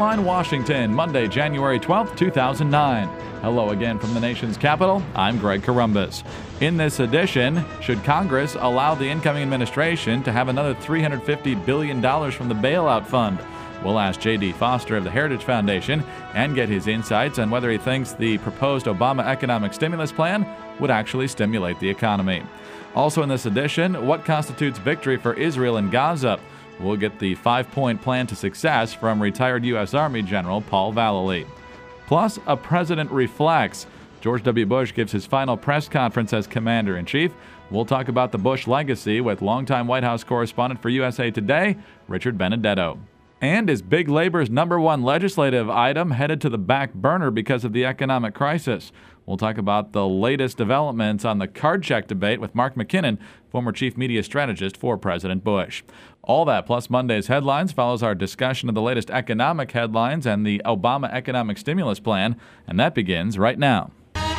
Law in Washington, Monday, January 12th, 2009. Hello again from the nation's capital. I'm Greg Corombos. In this edition, should Congress allow the incoming administration to have another $350 billion from the bailout fund? We'll ask J.D. Foster of the Heritage Foundation and get his insights on whether he thinks the proposed Obama economic stimulus plan would actually stimulate the economy. Also in this edition, what constitutes victory for Israel in Gaza? We'll get the 5-point plan to success from retired U.S. Army General Paul Vallely. Plus, a president reflects. George W. Bush gives his final press conference as Commander-in-Chief. We'll talk about the Bush legacy with longtime White House correspondent for USA Today, Richard Benedetto. And is big labor's number one legislative item headed to the back burner because of the economic crisis? We'll talk about the latest developments on the card check debate with Mark McKinnon, former chief media strategist for President Bush. All that plus Monday's headlines follows our discussion of the latest economic headlines and the Obama economic stimulus plan, and that begins right now.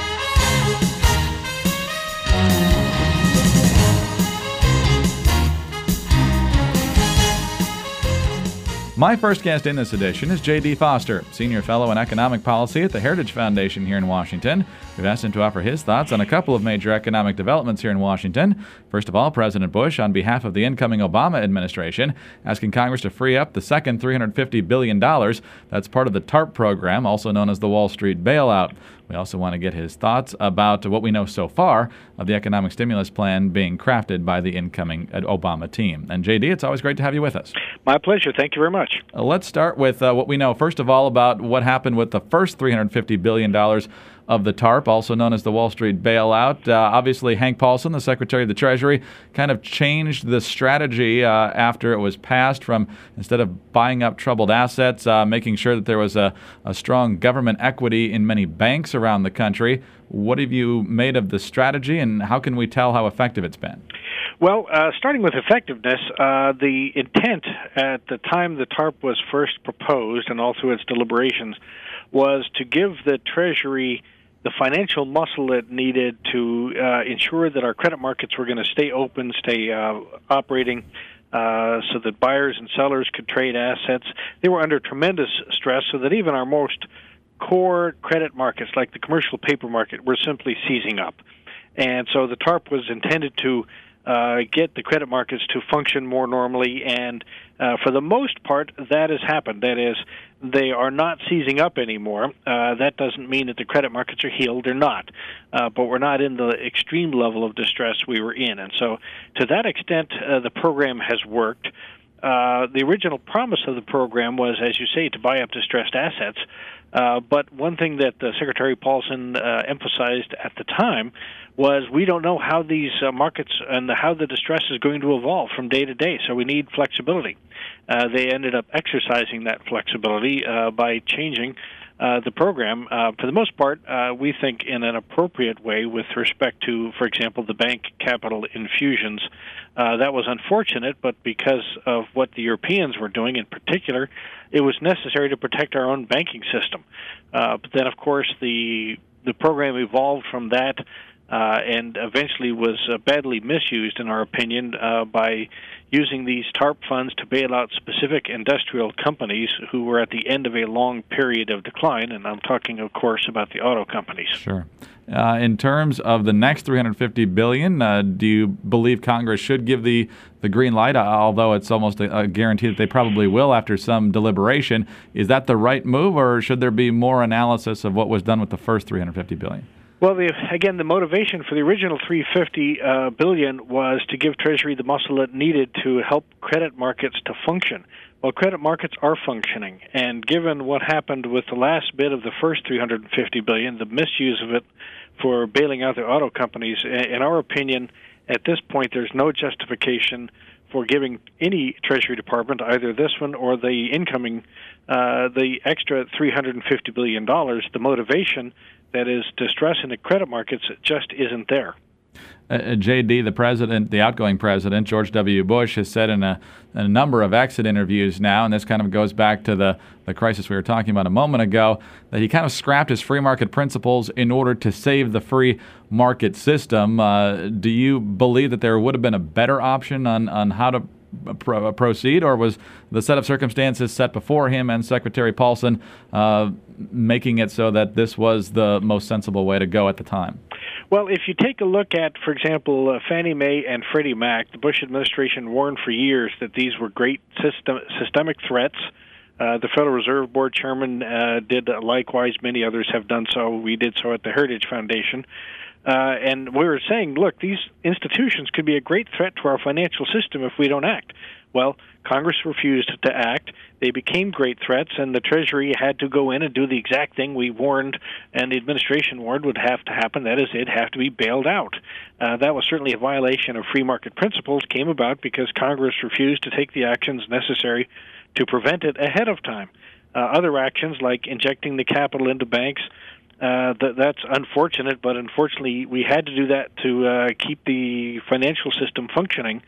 My first guest in this edition is J.D. Foster, Senior Fellow in Economic Policy at the Heritage Foundation here in Washington. We've asked him to offer his thoughts on a couple of major economic developments here in Washington. First of all, President Bush, on behalf of the incoming Obama administration, asking Congress to free up the second $350 billion. That's part of the TARP program, also known as the Wall Street bailout. We also want to get his thoughts about what we know so far of the economic stimulus plan being crafted by the incoming Obama team. And J.D., it's always great to have you with us. My pleasure. Thank you very much. Let's start with what we know, first of all, about what happened with the first $350 billion of the TARP, also known as the Wall Street bailout. Obviously, Hank Paulson, the Secretary of the Treasury, kind of changed the strategy after it was passed from, instead of buying up troubled assets, making sure that there was a strong government equity in many banks around the country. What have you made of the strategy, and how can we tell how effective it's been? Well, starting with effectiveness, the intent at the time the TARP was first proposed and all through its deliberations was to give the Treasury the financial muscle it needed to ensure that our credit markets were going to stay open, stay operating, so that buyers and sellers could trade assets. They were under tremendous stress, so that even our most core credit markets, like the commercial paper market, were simply seizing up. And so the TARP was intended to get the credit markets to function more normally, and for the most part, that has happened. That is, they are not seizing up anymore. That doesn't mean that the credit markets are healed. They're not. But we're not in the extreme level of distress we were in. And so to that extent, the program has worked. The original promise of the program was, as you say, to buy up distressed assets. But one thing that Secretary Paulson emphasized at the time was we don't know how these markets and how the distress is going to evolve from day to day, so we need flexibility. They ended up exercising that flexibility by changing the program, for the most part, we think in an appropriate way with respect to, for example, the bank capital infusions. That was unfortunate, but because of what the Europeans were doing in particular, it was necessary to protect our own banking system. But then, of course, the program evolved from that and eventually was badly misused, in our opinion, by using these TARP funds to bail out specific industrial companies who were at the end of a long period of decline, and I'm talking, of course, about the auto companies. Sure. In terms of the next $350 billion, do you believe Congress should give the green light, although it's almost a guarantee that they probably will after some deliberation? Is that the right move, or should there be more analysis of what was done with the first $350 billion? Well, again, the motivation for the original $350 billion was to give Treasury the muscle it needed to help credit markets to function. Well, credit markets are functioning, and given what happened with the last bit of the first $350 billion, the misuse of it for bailing out the auto companies, in our opinion, at this point, there's no justification for giving any Treasury Department, either this one or the incoming, the extra $350 billion. The motivation, that is, distress in the credit markets, just isn't there. J.D., the president, the outgoing president, George W. Bush, has said in a number of exit interviews now, and this kind of goes back to the crisis we were talking about a moment ago, that he kind of scrapped his free market principles in order to save the free market system. Do you believe that there would have been a better option on how to proceed, or was the set of circumstances set before him and Secretary Paulson making it so that this was the most sensible way to go at the time? Well, if you take a look at, for example, Fannie Mae and Freddie Mac, the Bush administration warned for years that these were great systemic threats. The Federal Reserve Board chairman did likewise. Many others have done so. We did so at the Heritage Foundation. And we were saying, look, these institutions could be a great threat to our financial system if we don't act. Well, Congress refused to act. They became great threats, and the Treasury had to go in and do the exact thing we warned and the administration warned would have to happen. That is, it'd have to be bailed out. That was certainly a violation of free market principles, came about because Congress refused to take the actions necessary to prevent it ahead of time. Other actions, like injecting the capital into banks, that's unfortunate, but unfortunately we had to do that to keep the financial system functioning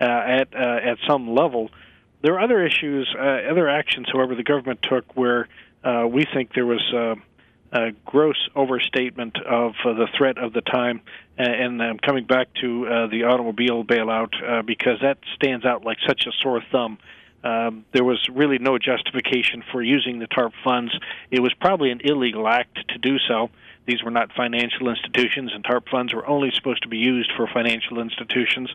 at some level. There are other issues, other actions, however, the government took where we think there was a gross overstatement of the threat of the time. And I'm coming back to the automobile bailout because that stands out like such a sore thumb. There was really no justification for using the TARP funds. It was probably an illegal act to do so. These were not financial institutions, and TARP funds were only supposed to be used for financial institutions.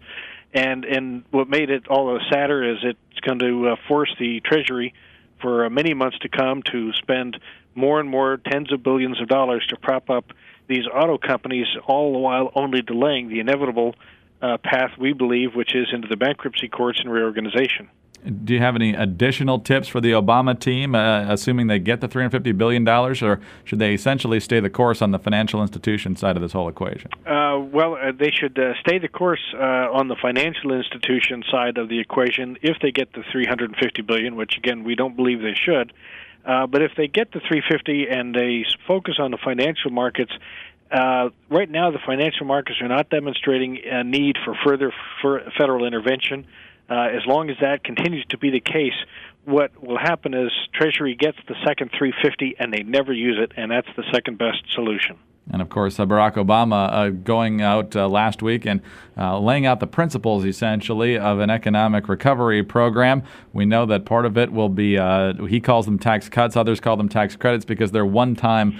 And what made it all the sadder is it's going to force the Treasury for many months to come to spend more and more tens of billions of dollars to prop up these auto companies, all the while only delaying the inevitable path, we believe, which is into the bankruptcy courts and reorganization. Do you have any additional tips for the Obama team, assuming they get the $350 billion, or should they essentially stay the course on the financial institution side of this whole equation? They should stay the course on the financial institution side of the equation if they get the $350 billion, which, again, we don't believe they should. But if they get the $350 and they focus on the financial markets, right now the financial markets are not demonstrating a need for further federal intervention. As long as that continues to be the case, what will happen is Treasury gets the second $350 and they never use it, and that's the second best solution. And, of course, Barack Obama going out last week and laying out the principles, essentially, of an economic recovery program. We know that part of it will be, he calls them tax cuts, others call them tax credits because they're one-time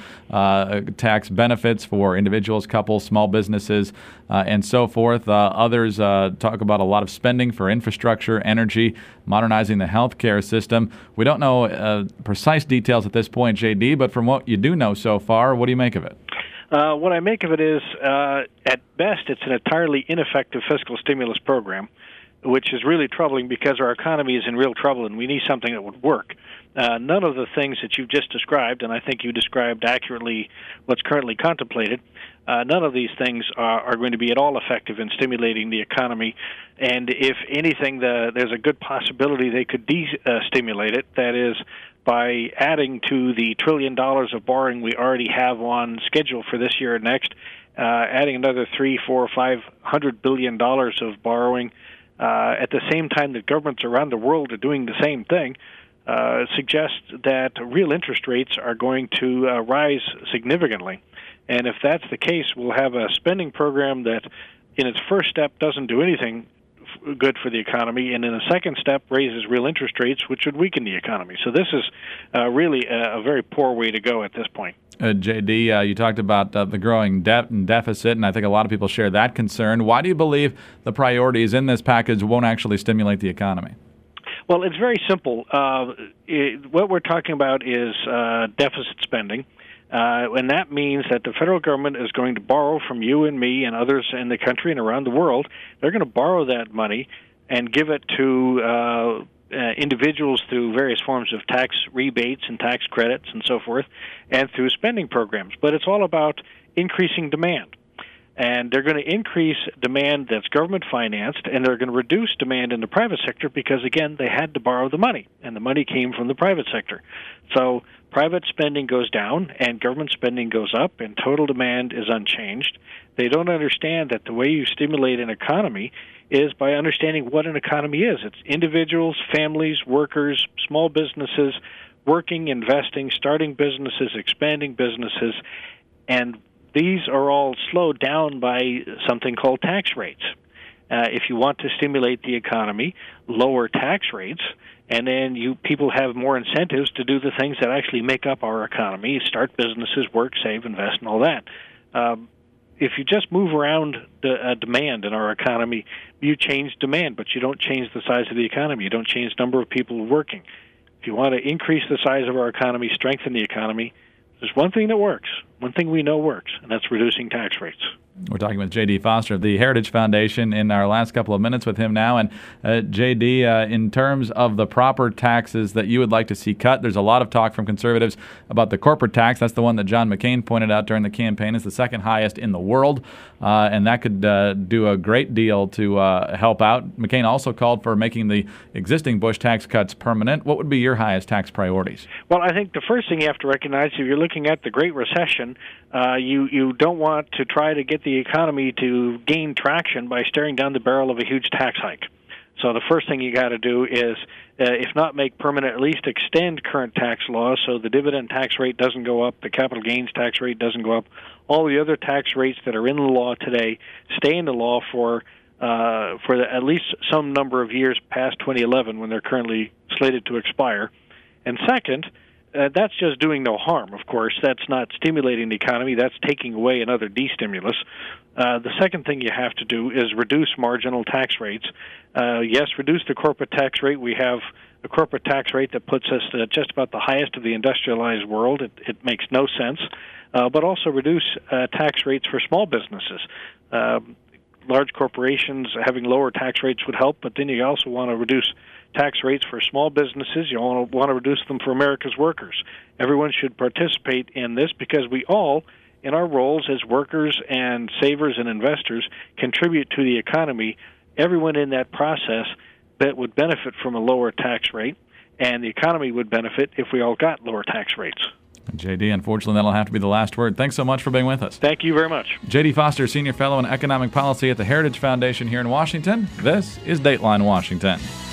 tax benefits for individuals, couples, small businesses, and so forth. Others talk about a lot of spending for infrastructure, energy, modernizing the healthcare system. We don't know precise details at this point, J.D., but from what you do know so far, what do you make of it? What I make of it is, at best, it's an entirely ineffective fiscal stimulus program, which is really troubling because our economy is in real trouble and we need something that would work. None of the things that you've just described, and I think you described accurately what's currently contemplated, none of these things are going to be at all effective in stimulating the economy. And if anything, there's a good possibility they could de-stimulate it. That is, by adding to the $1 trillion of borrowing we already have on schedule for this year and next, adding another $300, $400, $500 billion of borrowing at the same time that governments around the world are doing the same thing, suggests that real interest rates are going to rise significantly. And if that's the case, we'll have a spending program that in its first step doesn't do anything good for the economy, and in a second step raises real interest rates, which would weaken the economy. So this is really a very poor way to go at this point. J.D., you talked about the growing debt and deficit, and I think a lot of people share that concern. Why do you believe the priorities in this package won't actually stimulate the economy? Well, it's very simple. What we're talking about is deficit spending. And that means that the federal government is going to borrow from you and me and others in the country and around the world. They're going to borrow that money and give it to individuals through various forms of tax rebates and tax credits and so forth, and through spending programs. But it's all about increasing demand. And they're going to increase demand that's government financed, and they're going to reduce demand in the private sector because, again, they had to borrow the money, and the money came from the private sector. So private spending goes down, and government spending goes up, and total demand is unchanged. They don't understand that the way you stimulate an economy is by understanding what an economy is. It's individuals, families, workers, small businesses, working, investing, starting businesses, expanding businesses, and these are all slowed down by something called tax rates. If you want to stimulate the economy, lower tax rates, and then people have more incentives to do the things that actually make up our economy: start businesses, work, save, invest, and all that. If you just move around the demand in our economy, you change demand, but you don't change the size of the economy. You don't change the number of people working. If you want to increase the size of our economy, strengthen the economy, there's one thing that works, one thing we know works, and that's reducing tax rates. We're talking with J.D. Foster of the Heritage Foundation in our last couple of minutes with him now. And J.D., in terms of the proper taxes that you would like to see cut, there's a lot of talk from conservatives about the corporate tax. That's the one that John McCain pointed out during the campaign is the second highest in the world, and that could do a great deal to help out. McCain also called for making the existing Bush tax cuts permanent. What would be your highest tax priorities? Well, I think the first thing you have to recognize, if you're looking at the Great Recession, you don't want to try to get the economy to gain traction by staring down the barrel of a huge tax hike. So the first thing you got to do is, if not make permanent, at least extend current tax laws so the dividend tax rate doesn't go up, the capital gains tax rate doesn't go up. All the other tax rates that are in the law today stay in the law for at least some number of years past 2011 when they're currently slated to expire. And second, that's just doing no harm, of course. That's not stimulating the economy. That's taking away another de-stimulus. The second thing you have to do is reduce marginal tax rates. Yes, reduce the corporate tax rate. We have a corporate tax rate that puts us at just about the highest of the industrialized world. It makes no sense. But also reduce tax rates for small businesses. Large corporations having lower tax rates would help, but then you also want to reduce tax rates for small businesses. You want to reduce them for America's workers. Everyone should participate in this because we all, in our roles as workers and savers and investors, contribute to the economy. Everyone in that process that would benefit from a lower tax rate, and the economy would benefit if we all got lower tax rates. J.D., unfortunately, that'll have to be the last word. Thanks so much for being with us. Thank you very much. J.D. Foster, Senior Fellow in Economic Policy at the Heritage Foundation here in Washington. This is Dateline Washington.